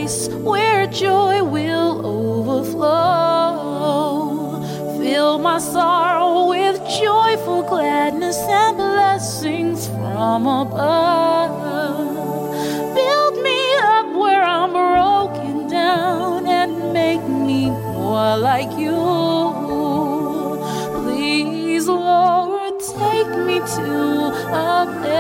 place where joy will overflow. Fill my sorrow with joyful gladness and blessings from above. Build me up where I'm broken down and make me more like you. Please, Lord, take me to a place